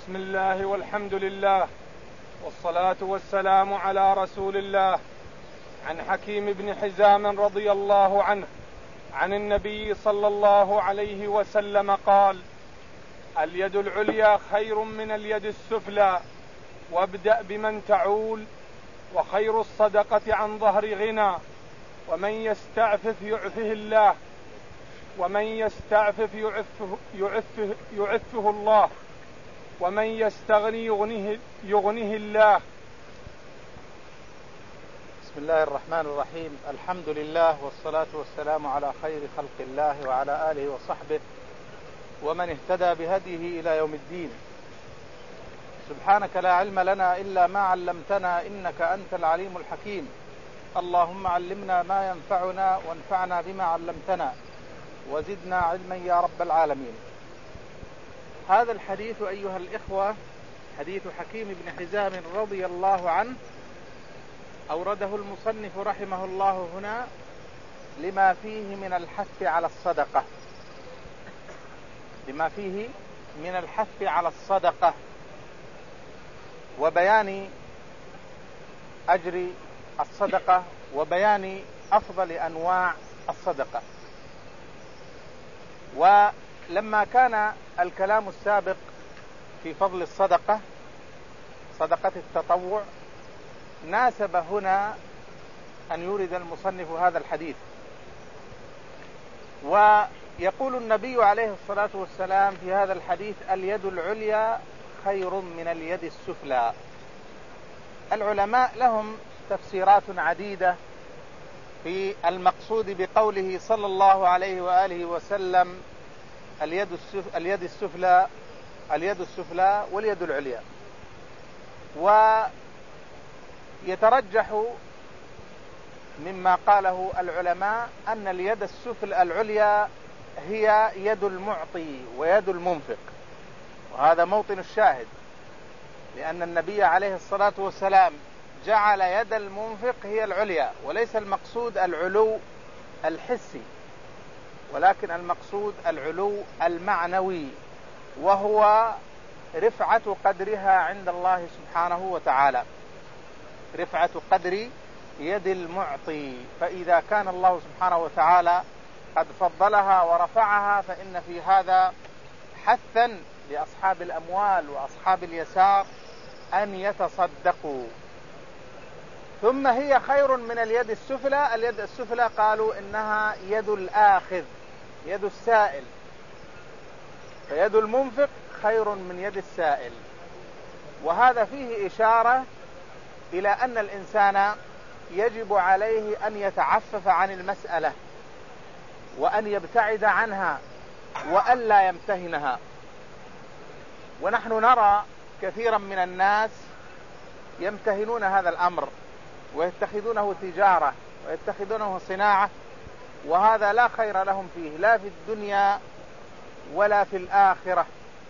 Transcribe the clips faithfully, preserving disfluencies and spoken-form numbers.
بسم الله والحمد لله والصلاة والسلام على رسول الله. عن حكيم بن حزام رضي الله عنه عن النبي صلى الله عليه وسلم قال: اليد العليا خير من اليد السفلى، وابدأ بمن تعول، وخير الصدقة عن ظهر غنى، ومن يستعفف يعفه الله، ومن يستعفف يعفه, يعفه, يعفه الله، ومن يستغني يغنيه, يغنيه الله. بسم الله الرحمن الرحيم. الحمد لله والصلاة والسلام على خير خلق الله وعلى آله وصحبه ومن اهتدى بهديه إلى يوم الدين. سبحانك لا علم لنا إلا ما علمتنا إنك أنت العليم الحكيم. اللهم علمنا ما ينفعنا وانفعنا بما علمتنا وزدنا علما يا رب العالمين. هذا الحديث أيها الإخوة حديث حكيم بن حزام رضي الله عنه أورده المصنف رحمه الله هنا لما فيه من الحث على الصدقة لما فيه من الحث على الصدقة وبيان أجر الصدقة وبيان أفضل أنواع الصدقة. ولما كان الكلام السابق في فضل الصدقة صدقة التطوع ناسب هنا أن يورد المصنف هذا الحديث. ويقول النبي عليه الصلاة والسلام في هذا الحديث: اليد العليا خير من اليد السفلى. العلماء لهم تفسيرات عديدة في المقصود بقوله صلى الله عليه وآله وسلم اليد اليد السفلى اليد السفلى واليد العليا. ويترجح مما قاله العلماء أن اليد السفلى العليا هي يد المعطي ويد المنفق، وهذا موطن الشاهد، لأن النبي عليه الصلاة والسلام جعل يد المنفق هي العليا، وليس المقصود العلو الحسي، ولكن المقصود العلو المعنوي، وهو رفعة قدرها عند الله سبحانه وتعالى، رفعة قدر يد المعطي. فإذا كان الله سبحانه وتعالى قد فضلها ورفعها فإن في هذا حثا لأصحاب الأموال وأصحاب اليسار أن يتصدقوا. ثم هي خير من اليد السفلى. اليد السفلى قالوا إنها يد الآخذ، يد السائل، فيد المنفق خير من يد السائل. وهذا فيه إشارة إلى أن الإنسان يجب عليه أن يتعفف عن المسألة وأن يبتعد عنها وألا يمتهنها. ونحن نرى كثيرا من الناس يمتهنون هذا الأمر ويتخذونه تجارة ويتخذونه صناعة، وهذا لا خير لهم فيه لا في الدنيا ولا في الآخرة،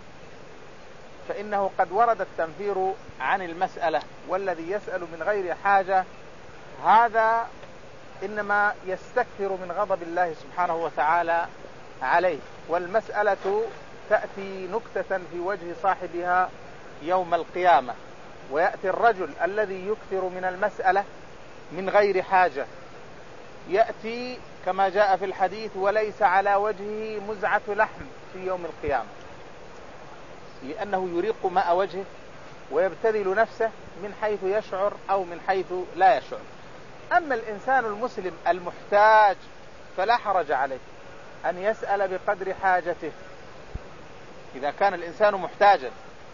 فإنه قد ورد التنفير عن المسألة. والذي يسأل من غير حاجة هذا إنما يستكثر من غضب الله سبحانه وتعالى عليه، والمسألة تأتي نكتة في وجه صاحبها يوم القيامة. ويأتي الرجل الذي يكثر من المسألة من غير حاجة، يأتي كما جاء في الحديث وليس على وجهه مزعة لحم في يوم القيامة، لأنه يريق ماء وجهه ويبتذل نفسه من حيث يشعر أو من حيث لا يشعر. أما الإنسان المسلم المحتاج فلا حرج عليه أن يسأل بقدر حاجته. إذا كان الإنسان محتاجا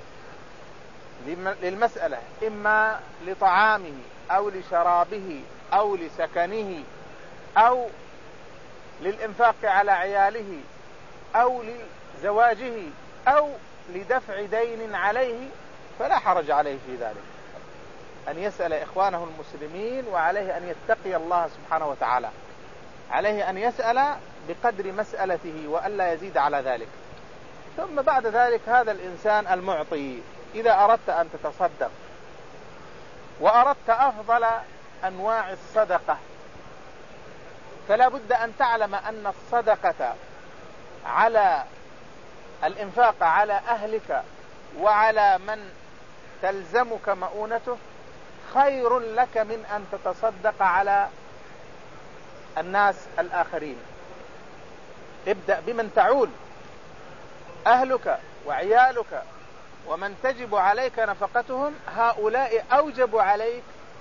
للمسألة إما لطعامه أو لشرابه أو لسكنه أو للإنفاق على عياله أو لزواجه أو لدفع دين عليه، فلا حرج عليه في ذلك أن يسأل إخوانه المسلمين، وعليه أن يتقي الله سبحانه وتعالى، عليه أن يسأل بقدر مسألته وألا يزيد على ذلك. ثم بعد ذلك هذا الإنسان المعطي إذا أردت أن تتصدق وأردت أفضل أنواع الصدقة فلا بد أن تعلم أن الصدقة على الإنفاق على أهلك وعلى من تلزمك مؤونته خير لك من أن تتصدق على الناس الآخرين. ابدأ بمن تعول، أهلك وعيالك ومن تجب عليك نفقتهم، هؤلاء أوجب عليك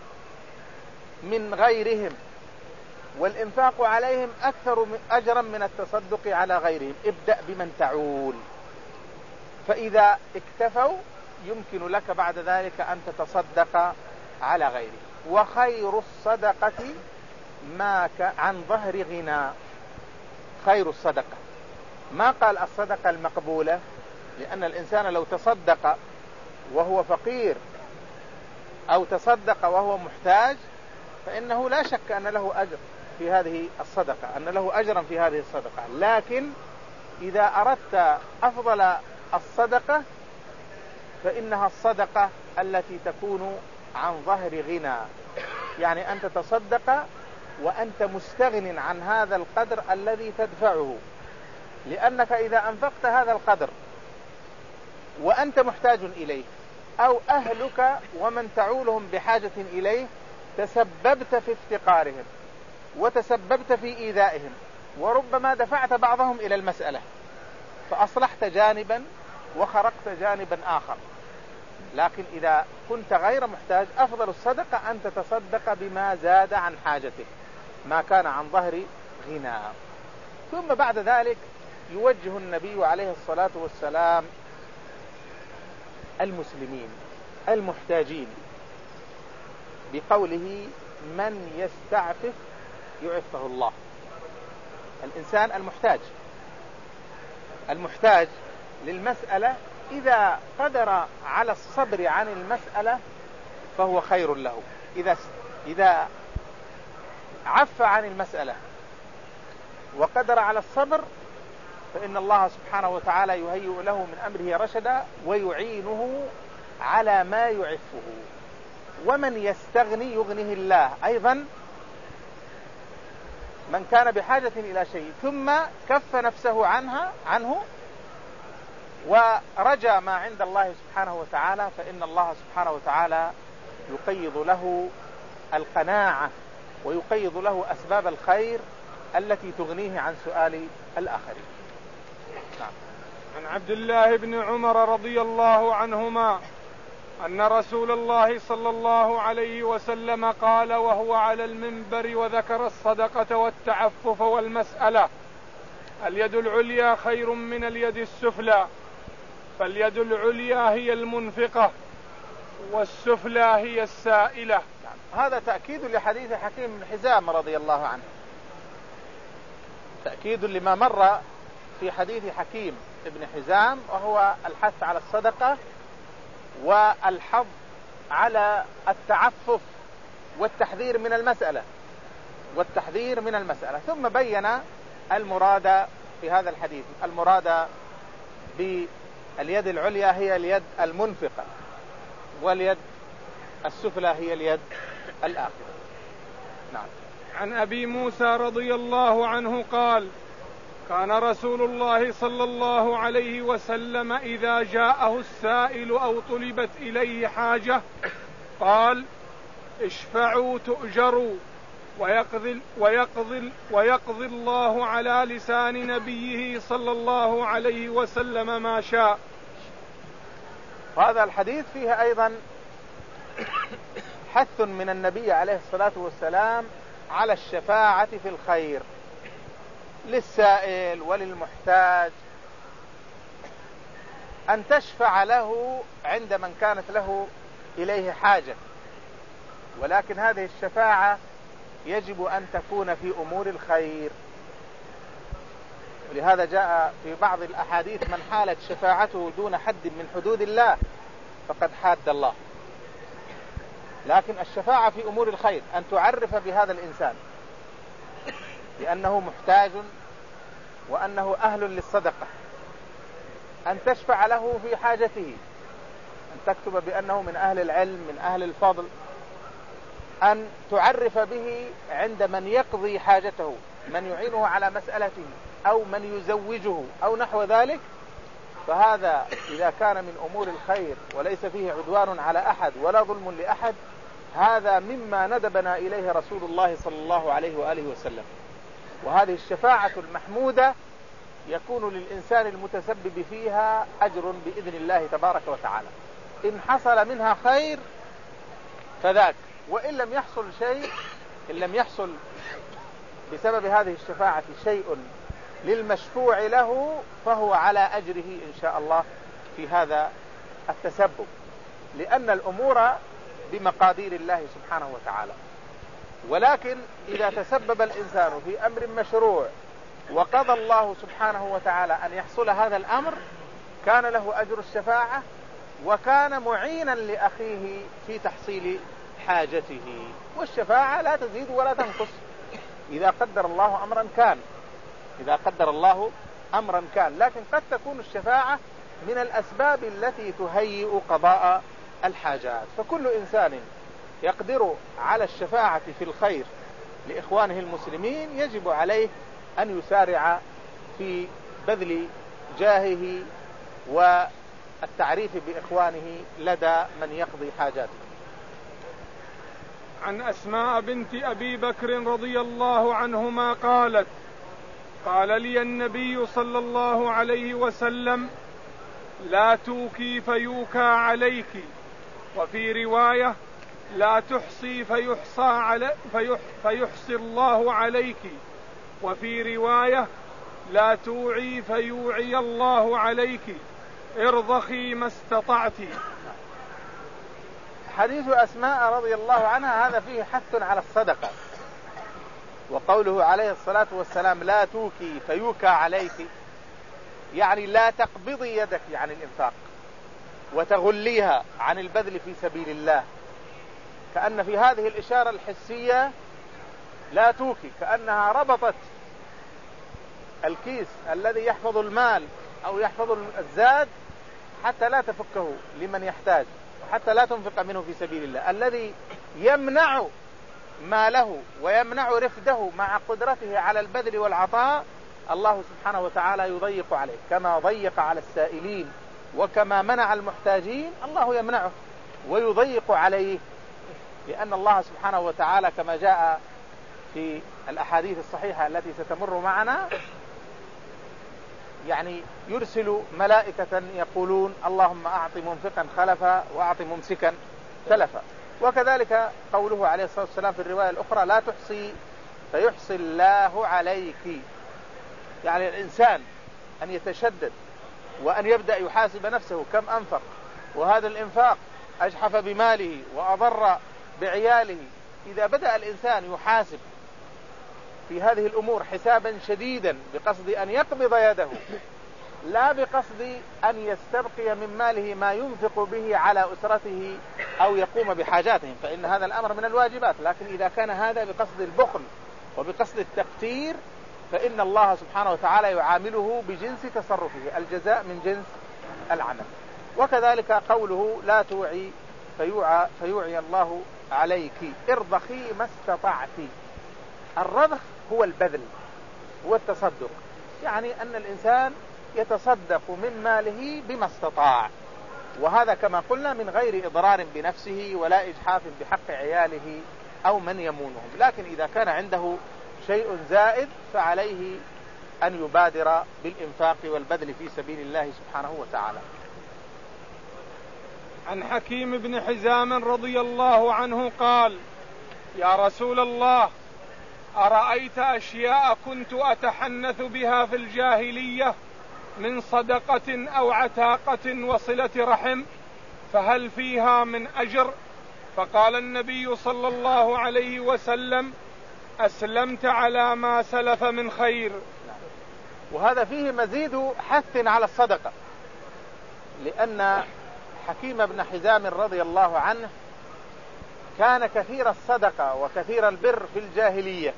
من غيرهم، والإنفاق عليهم أكثر أجرا من التصدق على غيرهم. ابدأ بمن تعول، فإذا اكتفوا يمكن لك بعد ذلك أن تتصدق على غيره. وخير الصدقة ما عن ظهر غنى. خير الصدقة، ما قال الصدقة المقبولة، لأن الإنسان لو تصدق وهو فقير أو تصدق وهو محتاج فإنه لا شك أن له أجر في هذه الصدقة، أن له أجرا في هذه الصدقة. لكن إذا أردت أفضل الصدقة فإنها الصدقة التي تكون عن ظهر غنى، يعني أن تتصدق وأنت مستغن عن هذا القدر الذي تدفعه، لأنك إذا أنفقت هذا القدر وأنت محتاج إليه أو أهلك ومن تعولهم بحاجة إليه تسببت في افتقارهم وتسببت في إيذائهم، وربما دفعت بعضهم إلى المسألة فأصلحت جانبا وخرقت جانبا آخر. لكن إذا كنت غير محتاج أفضل الصدقة أن تتصدق بما زاد عن حاجتك، ما كان عن ظهر غنى. ثم بعد ذلك يوجه النبي عليه الصلاة والسلام المسلمين المحتاجين بقوله من يستعفف يعفه الله. الإنسان المحتاج المحتاج للمسألة إذا قدر على الصبر عن المسألة فهو خير له. إذا إذا عف عن المسألة وقدر على الصبر فإن الله سبحانه وتعالى يهيئ له من أمره رشدا ويعينه على ما يعفه. ومن يستغني يغنيه الله. أيضا من كان بحاجة إلى شيء ثم كف نفسه عنها عنه ورجى ما عند الله سبحانه وتعالى فإن الله سبحانه وتعالى يقيض له القناعة ويقيض له أسباب الخير التي تغنيه عن سؤال الآخرين. نعم. عن عبد الله بن عمر رضي الله عنهما أن رسول الله صلى الله عليه وسلم قال وهو على المنبر وذكر الصدقة والتعفف والمسألة: اليد العليا خير من اليد السفلى، فاليد العليا هي المنفقة والسفلى هي السائلة. هذا تأكيد لحديث حكيم بن حزام رضي الله عنه، تأكيد لما مر في حديث حكيم بن حزام، وهو الحث على الصدقة والحظ على التعفف والتحذير من المسألة والتحذير من المسألة. ثم بين المراد في هذا الحديث، المراد باليد العليا هي اليد المنفقة واليد السفلى هي اليد الآخرة. نعم. عن أبي موسى رضي الله عنه قال: كان رسول الله صلى الله عليه وسلم إذا جاءه السائل أو طلبت إليه حاجة قال: اشفعوا تؤجروا ويقضي, ويقضي, ويقضي الله على لسان نبيه صلى الله عليه وسلم ما شاء. هذا الحديث فيه أيضا حث من النبي عليه الصلاة والسلام على الشفاعة في الخير للسائل وللمحتاج، أن تشفع له عند من كانت له إليه حاجة، ولكن هذه الشفاعة يجب أن تكون في أمور الخير. ولهذا جاء في بعض الأحاديث: من حالت شفاعته دون حد من حدود الله فقد حاد الله. لكن الشفاعة في أمور الخير أن تعرف بهذا الإنسان لأنه محتاج وأنه أهل للصدقة، أن تشفع له في حاجته، أن تكتب بأنه من أهل العلم من أهل الفضل، أن تعرف به عند من يقضي حاجته، من يعينه على مسألته أو من يزوجه أو نحو ذلك، فهذا إذا كان من أمور الخير وليس فيه عدوان على أحد ولا ظلم لأحد، هذا مما ندبنا إليه رسول الله صلى الله عليه وآله وسلم. وهذه الشفاعة المحمودة يكون للإنسان المتسبب فيها أجر بإذن الله تبارك وتعالى، إن حصل منها خير فذاك، وإن لم يحصل شيء، إن لم يحصل بسبب هذه الشفاعة شيء للمشفوع له فهو على أجره إن شاء الله في هذا التسبب، لأن الأمور بمقادير الله سبحانه وتعالى. ولكن إذا تسبب الإنسان في أمر مشروع وقضى الله سبحانه وتعالى أن يحصل هذا الأمر، كان له أجر الشفاعة وكان معينا لأخيه في تحصيل حاجته. والشفاعة لا تزيد ولا تنقص، إذا قدر الله أمرا كان، إذا قدر الله أمرا كان. لكن قد تكون الشفاعة من الأسباب التي تهيئ قضاء الحاجات. فكل إنسان يقدر على الشفاعة في الخير لإخوانه المسلمين يجب عليه أن يسارع في بذل جاهه والتعريف بإخوانه لدى من يقضي حاجاته. عن أسماء بنت أبي بكر رضي الله عنهما قالت: قال لي النبي صلى الله عليه وسلم: لا توكي فيوكى عليك، وفي رواية: لا تحصي فيحصى علي فيح فيحصي الله عليك، وفي رواية: لا توعي فيوعي الله عليك، ارضخي ما استطعت. حديث أسماء رضي الله عنها هذا فيه حث على الصدقة، وقوله عليه الصلاة والسلام: لا توكي فيوكى عليك، يعني لا تقبضي يدك عن الإنفاق وتغليها عن البذل في سبيل الله. كأن في هذه الإشارة الحسية لا توكي كأنها ربطت الكيس الذي يحفظ المال أو يحفظ الزاد حتى لا تفكه لمن يحتاج، حتى لا تنفق منه في سبيل الله. الذي يمنع ماله ويمنع رفده مع قدرته على البذل والعطاء الله سبحانه وتعالى يضيق عليه، كما ضيق على السائلين وكما منع المحتاجين الله يمنعه ويضيق عليه، لأن الله سبحانه وتعالى كما جاء في الأحاديث الصحيحة التي ستمر معنا يعني يرسل ملائكة يقولون: اللهم أعط منفقا خلفا وأعط ممسكا تلفا. وكذلك قوله عليه الصلاة والسلام في الرواية الأخرى: لا تحصي فيحصي الله عليك. يعني الإنسان أن يتشدد وأن يبدأ يحاسب نفسه كم أنفق، وهذا الإنفاق أجحف بماله وأضر بعياله. إذا بدأ الإنسان يحاسب في هذه الأمور حسابا شديدا بقصد أن يقبض يده لا بقصد أن يستبقي من ماله ما ينفق به على أسرته أو يقوم بحاجاتهم، فإن هذا الأمر من الواجبات. لكن إذا كان هذا بقصد البخل وبقصد التقتير فإن الله سبحانه وتعالى يعامله بجنس تصرفه، الجزاء من جنس العمل. وكذلك قوله: لا توعي فيوعى, فيوعي الله عليك، ارضخي ما استطعت. الرضخ هو البذل، هو التصدق، يعني أن الإنسان يتصدق من ماله بما استطاع، وهذا كما قلنا من غير إضرار بنفسه ولا إجحاف بحق عياله أو من يمونهم. لكن إذا كان عنده شيء زائد فعليه أن يبادر بالإنفاق والبذل في سبيل الله سبحانه وتعالى. عن حكيم بن حزام رضي الله عنه قال: يا رسول الله، أرأيت أشياء كنت أتحنث بها في الجاهلية من صدقة أو عتاقة وصلة رحم، فهل فيها من أجر؟ فقال النبي صلى الله عليه وسلم: أسلمت على ما سلف من خير. وهذا فيه مزيد حث على الصدقة، لأن حكيم بن حزام رضي الله عنه كان كثير الصدقة وكثير البر في الجاهلية،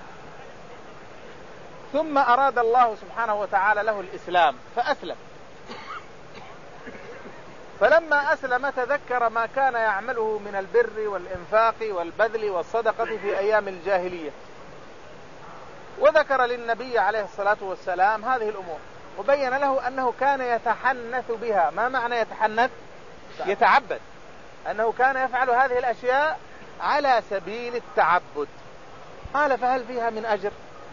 ثم أراد الله سبحانه وتعالى له الإسلام فأسلم. فلما أسلم تذكر ما كان يعمله من البر والإنفاق والبذل والصدقة في أيام الجاهلية، وذكر للنبي عليه الصلاة والسلام هذه الأمور، وبين له أنه كان يتحنث بها. ما معنى يتحنث؟ يتعبد، أنه كان يفعل هذه الأشياء على سبيل التعبد. قال فهل فيها من أجر؟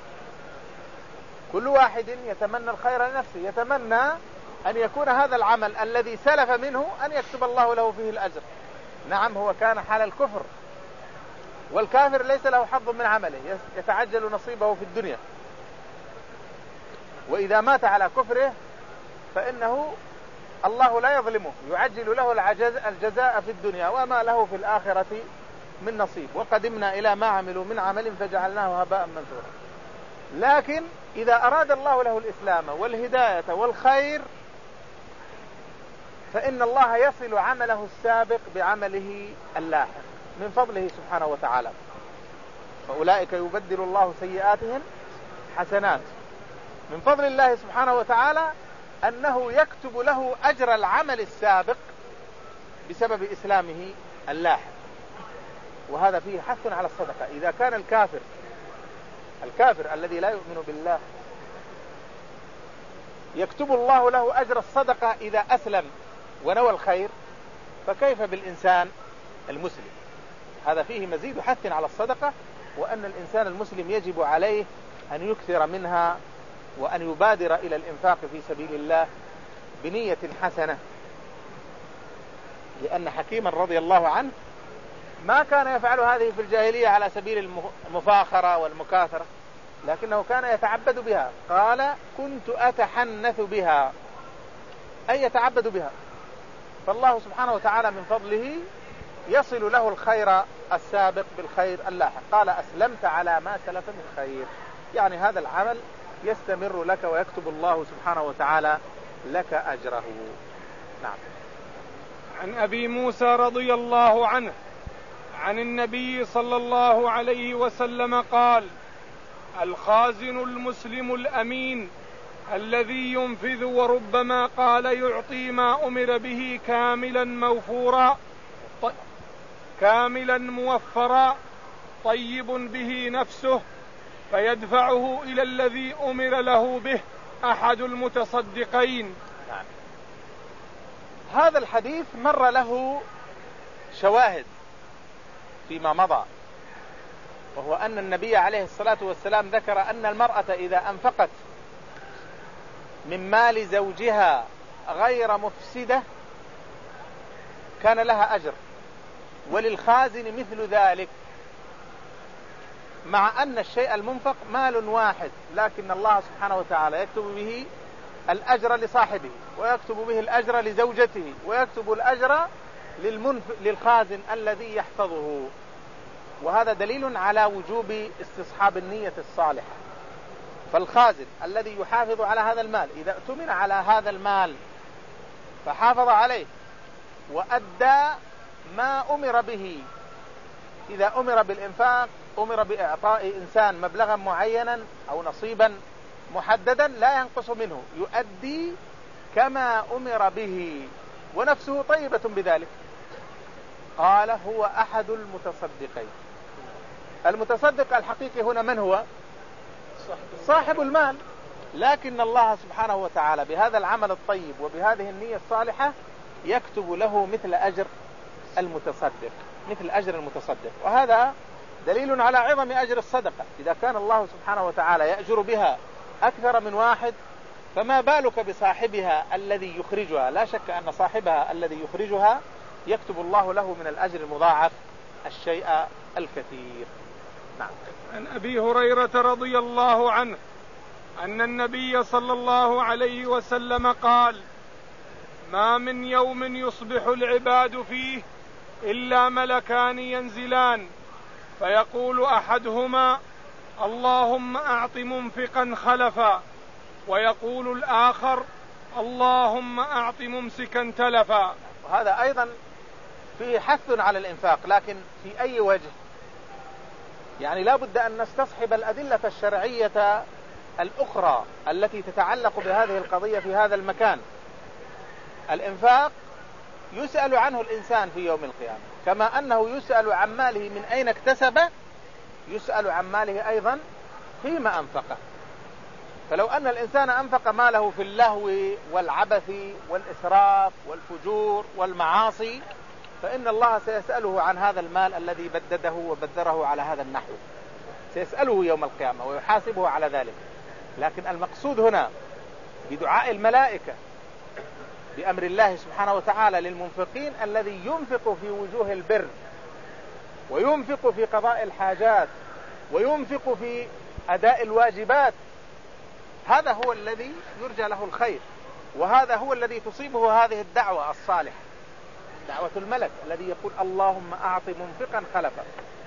كل واحد يتمنى الخير لنفسه، يتمنى أن يكون هذا العمل الذي سلف منه أن يكتب الله له فيه الأجر. نعم، هو كان حال الكفر، والكافر ليس له حظ من عمله، يتعجل نصيبه في الدنيا، وإذا مات على كفره فإنه الله لا يظلمه، يعجل له الجزاء في الدنيا وما له في الآخرة من نصيب. وقدمنا إلى ما عملوا من عمل فجعلناه هباء منثورا. لكن إذا أراد الله له الإسلام والهداية والخير فإن الله يصل عمله السابق بعمله اللاحق من فضله سبحانه وتعالى. فأولئك يبدل الله سيئاتهم حسنات. من فضل الله سبحانه وتعالى أنه يكتب له أجر العمل السابق بسبب إسلامه اللاحق. وهذا فيه حث على الصدقة. إذا كان الكافر الكافر الذي لا يؤمن بالله يكتب الله له أجر الصدقة إذا أسلم ونوى الخير، فكيف بالإنسان المسلم؟ هذا فيه مزيد حث على الصدقة، وأن الإنسان المسلم يجب عليه أن يكثر منها وأن يبادر إلى الإنفاق في سبيل الله بنية حسنة. لأن حكيما رضي الله عنه ما كان يفعل هذه في الجاهلية على سبيل المفاخرة والمكاثرة، لكنه كان يتعبد بها. قال كنت أتحنث بها، أي يتعبد بها. فالله سبحانه وتعالى من فضله يصل له الخير السابق بالخير اللاحق. قال أسلمت على ما سلف من خير، يعني هذا العمل يستمر لك ويكتب الله سبحانه وتعالى لك أجره. نعم. عن أبي موسى رضي الله عنه عن النبي صلى الله عليه وسلم قال: الخازن المسلم الأمين الذي ينفذ وربما قال يعطي ما أمر به كاملا موفورا كاملا موفرا طيب به نفسه فيدفعه إلى الذي أمر له به أحد المتصدقين. نعم. هذا الحديث مر له شواهد فيما مضى، وهو أن النبي عليه الصلاة والسلام ذكر أن المرأة إذا أنفقت من مال زوجها غير مفسدة كان لها أجر، وللخازن مثل ذلك، مع أن الشيء المنفق مال واحد، لكن الله سبحانه وتعالى يكتب به الأجر لصاحبه، ويكتب به الأجر لزوجته، ويكتب الأجر للمنف... للخازن الذي يحفظه. وهذا دليل على وجوب استصحاب النية الصالحة. فالخازن الذي يحافظ على هذا المال إذا اؤتمن على هذا المال فحافظ عليه وأدى ما أمر به، إذا أمر بالإنفاق أمر بإعطاء إنسان مبلغا معينا أو نصيبا محددا لا ينقص منه، يؤدي كما أمر به ونفسه طيبة بذلك. قال هو أحد المتصدقين. المتصدق الحقيقي هنا من هو؟ صاحب المال. لكن الله سبحانه وتعالى بهذا العمل الطيب وبهذه النية الصالحة يكتب له مثل أجر المتصدق، مثل أجر المتصدق. وهذا دليل على عظم أجر الصدقة. إذا كان الله سبحانه وتعالى يأجر بها أكثر من واحد، فما بالك بصاحبها الذي يخرجها؟ لا شك أن صاحبها الذي يخرجها يكتب الله له من الأجر المضاعف الشيء الكثير. نعم. عن أبي هريرة رضي الله عنه أن النبي صلى الله عليه وسلم قال: ما من يوم يصبح العباد فيه إلا ملكان ينزلان فيقول أحدهما: اللهم أعط منفقا خلفا، ويقول الآخر: اللهم أعط ممسكا تلفا. وهذا أيضا فيه حث على الإنفاق، لكن في أي وجه؟ يعني لا بد أن نستصحب الأدلة الشرعية الأخرى التي تتعلق بهذه القضية في هذا المكان. الإنفاق يسأل عنه الإنسان في يوم القيامة، كما أنه يسأل عن ماله من أين اكتسب، يسأل عن ماله أيضا فيما أنفقه. فلو أن الإنسان أنفق ماله في اللهو والعبث والإسراف والفجور والمعاصي فإن الله سيسأله عن هذا المال الذي بدده وبذره على هذا النحو، سيسأله يوم القيامة ويحاسبه على ذلك. لكن المقصود هنا بدعاء الملائكة بأمر الله سبحانه وتعالى للمنفقين الذي ينفق في وجوه البر وينفق في قضاء الحاجات وينفق في أداء الواجبات، هذا هو الذي يرجى له الخير، وهذا هو الذي تصيبه هذه الدعوة الصالحة، دعوة الملك الذي يقول اللهم أعط منفقا خلفا.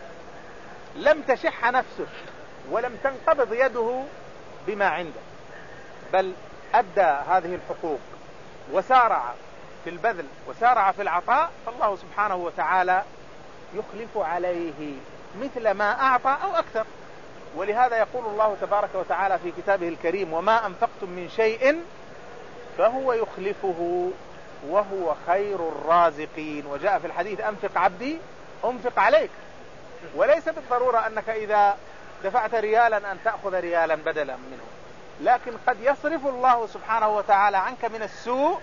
لم تشح نفسه ولم تنقبض يده بما عنده، بل أدى هذه الحقوق وسارع في البذل وسارع في العطاء، فالله سبحانه وتعالى يخلف عليه مثل ما أعطى أو أكثر. ولهذا يقول الله تبارك وتعالى في كتابه الكريم وما أنفقتم من شيء فهو يخلفه وهو خير الرازقين. وجاء في الحديث أنفق عبدي أنفق عليك، وليس بالضرورة أنك إذا دفعت ريالا أن تأخذ ريالا بدلا منه، لكن قد يصرف الله سبحانه وتعالى عنك من السوء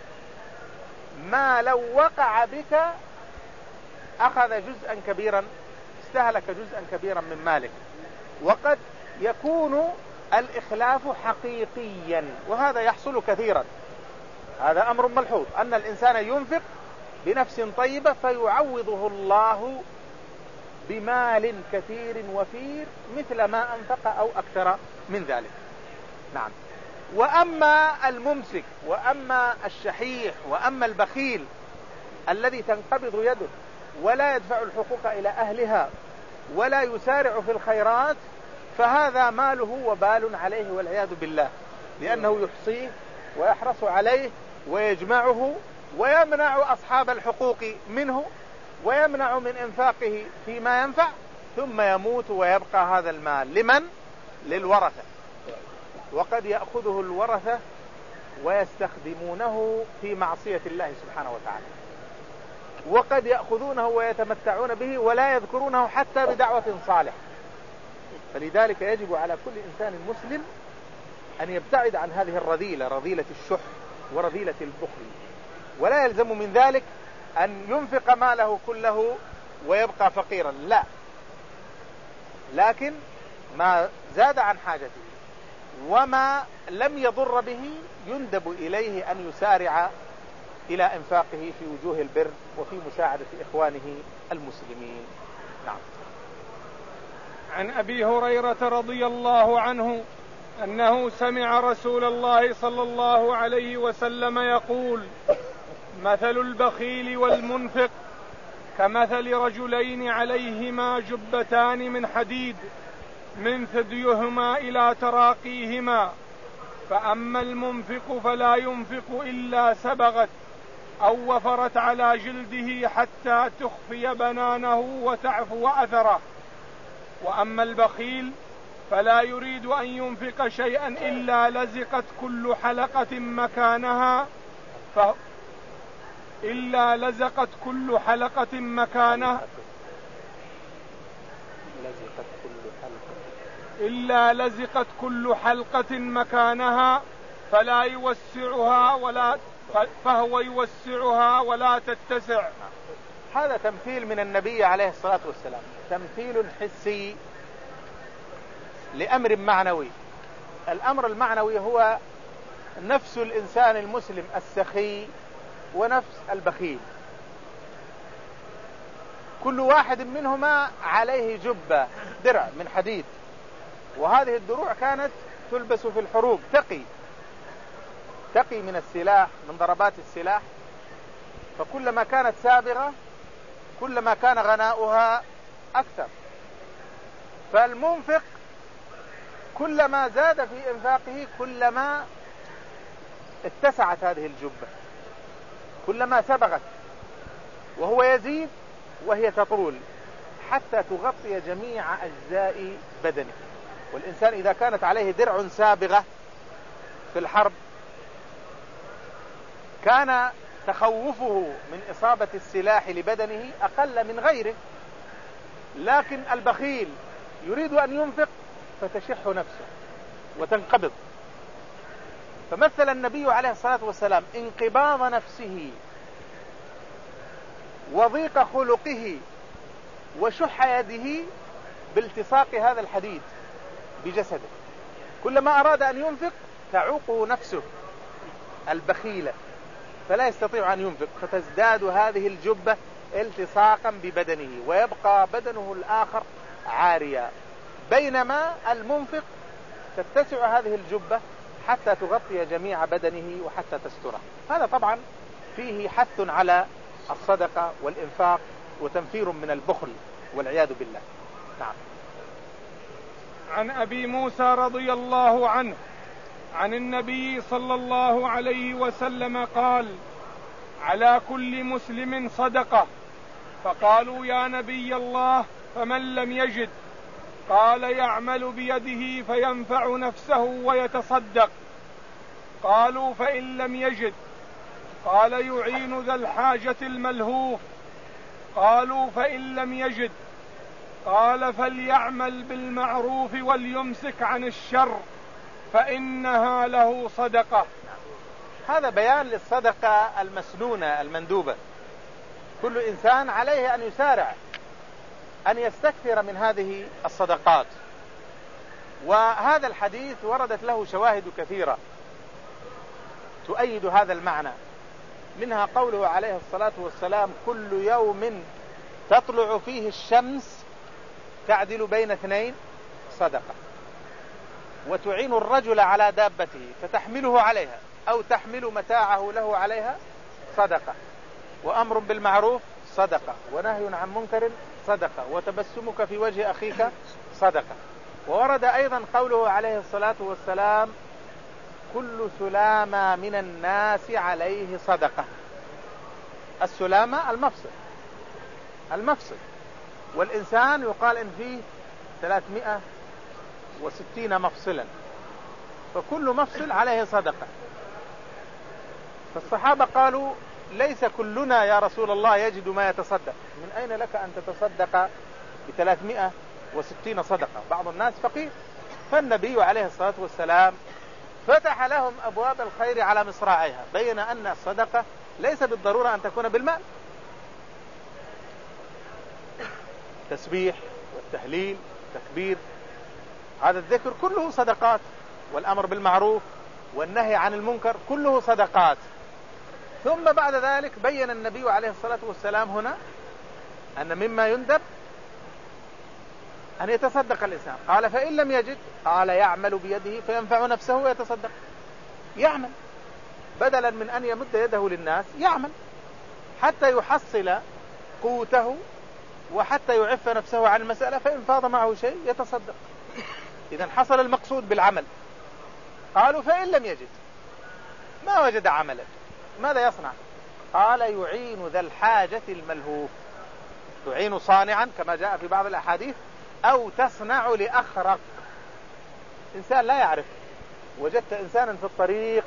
ما لو وقع بك أخذ جزءا كبيرا، استهلك جزءا كبيرا من مالك. وقد يكون الإخلاف حقيقيا، وهذا يحصل كثيرا. هذا أمر ملحوظ أن الإنسان ينفق بنفس طيبة فيعوضه الله بمال كثير وفير مثل ما أنفق أو أكثر من ذلك. نعم. وأما الممسك وأما الشحيح وأما البخيل الذي تنقبض يده ولا يدفع الحقوق إلى أهلها ولا يسارع في الخيرات، فهذا ماله وبال عليه والعياذ بالله، لأنه يحصيه ويحرص عليه ويجمعه ويمنع أصحاب الحقوق منه ويمنع من إنفاقه فيما ينفع، ثم يموت ويبقى هذا المال لمن؟ للورثة. وقد يأخذه الورثة ويستخدمونه في معصية الله سبحانه وتعالى، وقد يأخذونه ويتمتعون به ولا يذكرونه حتى بدعوة صالحة. فلذلك يجب على كل إنسان مسلم أن يبتعد عن هذه الرذيلة، رذيلة الشح ورذيلة البخل، ولا يلزم من ذلك أن ينفق ماله كله ويبقى فقيرا، لا، لكن ما زاد عن حاجته وما لم يضر به يندب إليه أن يسارع إلى إنفاقه في وجوه البر وفي مساعدة إخوانه المسلمين. نعم. عن أبي هريرة رضي الله عنه أنه سمع رسول الله صلى الله عليه وسلم يقول: مثل البخيل والمنفق كمثل رجلين عليهما جبتان من حديد من ثديهما إلى تراقيهما، فأما المنفق فلا ينفق إلا سبغت أو وفرت على جلده حتى تخفي بنانه وتعفو أثره، وأما البخيل فلا يريد أن ينفق شيئا إلا لزقت كل حلقة مكانها ف... إلا لزقت كل حلقة مكانها إلا لزقت كل حلقة مكانها فلا يوسعها ولا فهو يوسعها ولا تتسع. هذا تمثيل من النبي عليه الصلاة والسلام، تمثيل حسي لأمر معنوي. الأمر المعنوي هو نفس الإنسان المسلم السخي ونفس البخيل، كل واحد منهما عليه جبة درع من حديد، وهذه الدروع كانت تلبس في الحروب تقي تقي من السلاح، من ضربات السلاح، فكلما كانت سابغة كلما كان غناؤها أكثر. فالمنفق كلما زاد في إنفاقه كلما اتسعت هذه الجبة، كلما سبغت، وهو يزيد وهي تطول حتى تغطي جميع أجزاء بدنه. والإنسان إذا كانت عليه درع سابغة في الحرب كان تخوفه من إصابة السلاح لبدنه أقل من غيره، لكن البخيل يريد أن ينفق فتشح نفسه وتنقبض فمثل النبي عليه الصلاة والسلام انقباض نفسه وضيق خلقه وشح يده بالتصاق هذا الحديد بجسده. كلما أراد أن ينفق تعوقه نفسه البخيلة فلا يستطيع أن ينفق، فتزداد هذه الجبة التصاقا ببدنه ويبقى بدنه الآخر عاريا، بينما المنفق تتسع هذه الجبة حتى تغطي جميع بدنه وحتى تستره. هذا طبعا فيه حث على الصدقة والإنفاق وتنفير من البخل والعياذ بالله. نعم. عن أبي موسى رضي الله عنه عن النبي صلى الله عليه وسلم قال: على كل مسلم صدقة. فقالوا: يا نبي الله فمن لم يجد؟ قال: يعمل بيده فينفع نفسه ويتصدق. قالوا: فإن لم يجد؟ قال: يعين ذا الحاجة الملهوف. قالوا: فإن لم يجد؟ قال: فليعمل بالمعروف وليمسك عن الشر فإنها له صدقة. هذا بيان للصدقة المسنونة المندوبة. كل إنسان عليه أن يسارع أن يستكثر من هذه الصدقات، وهذا الحديث وردت له شواهد كثيرة تؤيد هذا المعنى، منها قوله عليه الصلاة والسلام: كل يوم تطلع فيه الشمس تعدل بين اثنين صدقة. وتعين الرجل على دابته فتحمله عليها أو تحمل متاعه له عليها صدقة. وأمر بالمعروف صدقة، ونهي عن منكر صدقة، وتبسمك في وجه أخيك صدقة. وورد أيضا قوله عليه الصلاة والسلام: كل سلامة من الناس عليه صدقة. السلامة المفصل المفصل والإنسان يقال إن فيه ثلاثمائة وستين مفصلا، فكل مفصل عليه صدقة. فالصحابة قالوا: ليس كلنا يا رسول الله يجد ما يتصدق، من أين لك أن تتصدق بثلاثمائة وستين صدقة؟ بعض الناس فقير. فالنبي عليه الصلاة والسلام فتح لهم أبواب الخير على مصراعيها، بين أن الصدقة ليس بالضرورة أن تكون بالمال. التسبيح والتهليل والتكبير، هذا الذكر كله صدقات، والأمر بالمعروف والنهي عن المنكر كله صدقات. ثم بعد ذلك بين النبي عليه الصلاة والسلام هنا أن مما يندب أن يتصدق الإنسان. قال: فإن لم يجد؟ قال: يعمل بيده فينفع نفسه ويتصدق. يعمل بدلا من أن يمد يده للناس، يعمل حتى يحصل قوته وحتى يعف نفسه عن المسألة، فإن فاض معه شيء يتصدق. إذن حصل المقصود بالعمل. قالوا: فإن لم يجد؟ ما وجد عملا، ماذا يصنع؟ قال: يعين ذا الحاجة الملهوف. تعين صانعا كما جاء في بعض الأحاديث، أو تصنع لأخرق. إنسان لا يعرف، وجدت إنسانا في الطريق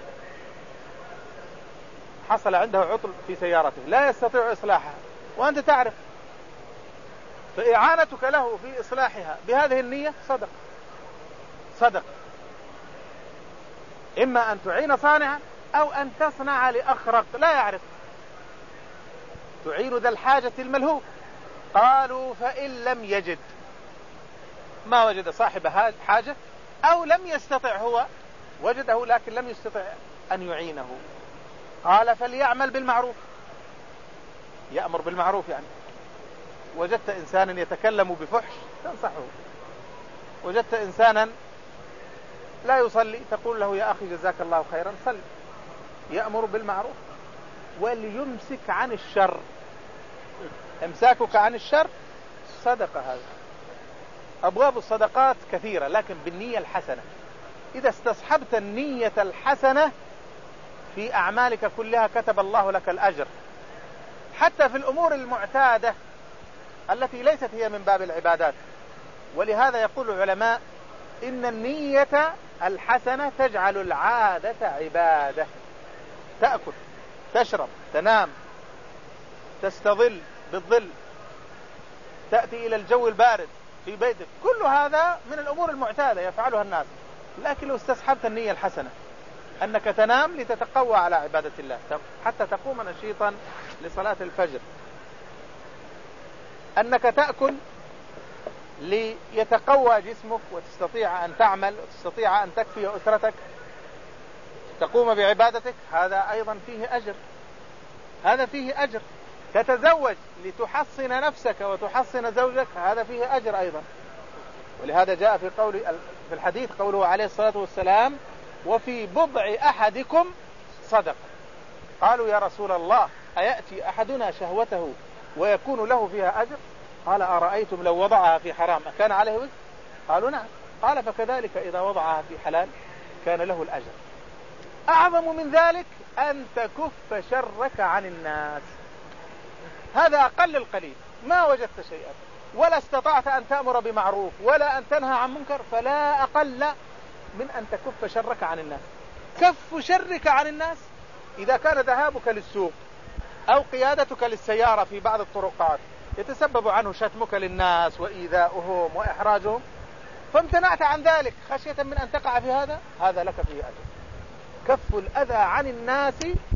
حصل عنده عطل في سيارته لا يستطيع إصلاحها وأنت تعرف، فإعانتك له في إصلاحها بهذه النية صدق صدق. إما أن تعين صانعا أو أن تصنع لأخرق لا يعرف. تعين ذا الحاجة الملهوف. قالوا: فإن لم يجد؟ ما وجد صاحب حاجة أو لم يستطع، هو وجده لكن لم يستطع أن يعينه. قال: فليعمل بالمعروف. يأمر بالمعروف، يعني وجدت إنسانا يتكلم بفحش تنصحه، وجدت إنسانا لا يصلي تقول له: يا أخي جزاك الله خيرا صل. يأمر بالمعروف. وليمسك عن الشر. امساكك عن الشر صدقة. هذا أبواب الصدقات كثيرة، لكن بالنية الحسنة. إذا استصحبت النية الحسنة في أعمالك كلها كتب الله لك الأجر، حتى في الأمور المعتادة التي ليست هي من باب العبادات. ولهذا يقول العلماء: إن النية الحسنة تجعل العادة عبادة. تأكل، تشرب، تنام، تستظل بالظل، تأتي إلى الجو البارد في بيتك، كل هذا من الأمور المعتادة يفعلها الناس. لكن لو استصحبت النية الحسنة أنك تنام لتتقوى على عبادة الله حتى تقوم نشيطا لصلاة الفجر، أنك تأكل ليتقوى جسمك وتستطيع أن تعمل وتستطيع أن تكفي أسرتك تقوم بعبادتك، هذا أيضا فيه أجر، هذا فيه أجر. تتزوج لتحصن نفسك وتحصن زوجك، هذا فيه أجر أيضا. ولهذا جاء في قول في الحديث قوله عليه الصلاة والسلام: وفي بضع أحدكم صدقة. قالوا: يا رسول الله، أيأتي أحدنا شهوته ويكون له فيها أجر؟ قال: أرأيتم لو وضعها في حرام أكان عليه وزر؟ قالوا: نعم. قال: فكذلك إذا وضعها في حلال كان له الأجر. أعظم من ذلك أن تكف شرك عن الناس، هذا أقل القليل. ما وجدت شيئا ولا استطعت أن تأمر بمعروف ولا أن تنهى عن منكر، فلا أقل من أن تكف شرك عن الناس. كف شرك عن الناس إذا كان ذهابك للسوق أو قيادتك للسيارة في بعض الطرقات يتسبب عنه شتمك للناس وإيذاؤهم وإحراجهم، فامتنعت عن ذلك خشية من أن تقع في هذا، هذا لك فيه أجر. كف الأذى عن الناس